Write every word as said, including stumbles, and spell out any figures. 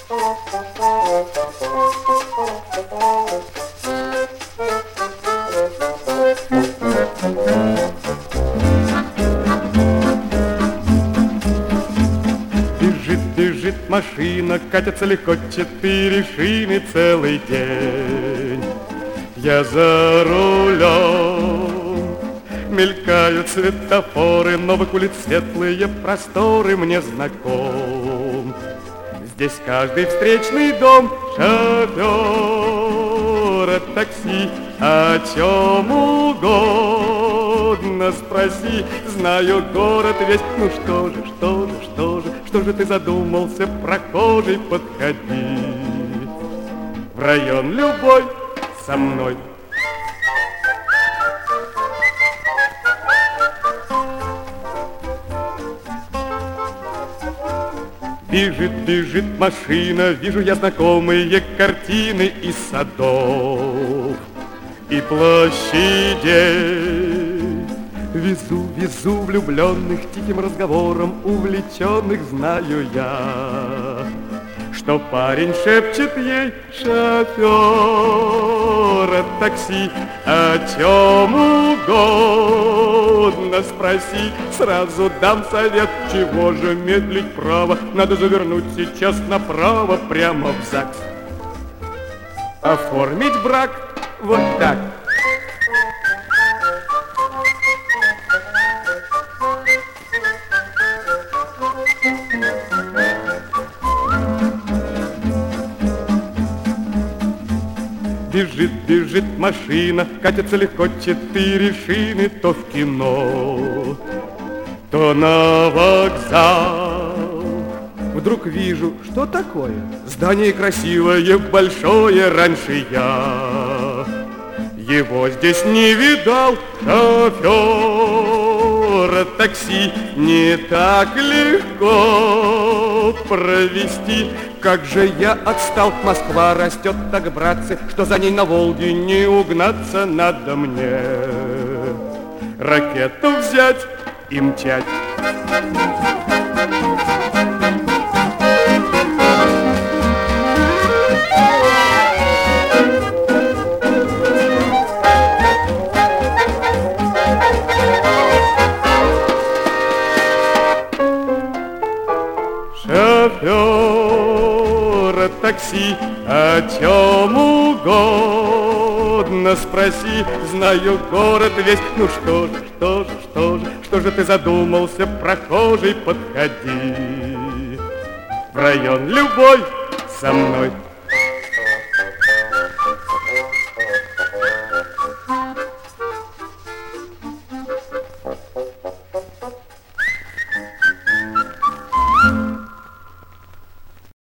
Бежит, бежит машина, катятся легко четыре шины целый день. Я за рулем, мелькают светофоры, новых улиц светлые просторы мне знаком. Здесь каждый встречный дом шофера такси, о чем угодно спроси. Знаю город весь, ну что же, что же, что же, что же ты задумался, прохожий, подходи в район любой со мной. Бежит, бежит машина, вижу я знакомые картины из садов и площадей. Везу, везу влюбленных, тихим разговором увлеченных, знаю я, что парень шепчет ей, шофера такси, о чем угодно спроси. Сразу дам совет, чего же медлить, право, надо завернуть сейчас направо, прямо в ЗАГС, оформить брак вот так. Бежит, бежит машина, катятся легко четыре шины, то в кино, то на вокзал. Вдруг вижу, что такое? Здание красивое, большое, раньше я его здесь не видал. Шофера такси не так легко провести. Как же я отстал, Москва растет так, братцы, что за ней на Волге не угнаться. Надо мне ракету взять и мчать. Шофера такси, о чем угодно спроси. Знаю город весь, ну что же, что же, что же, что же ты задумался, прохожий, подходи в район любой со мной.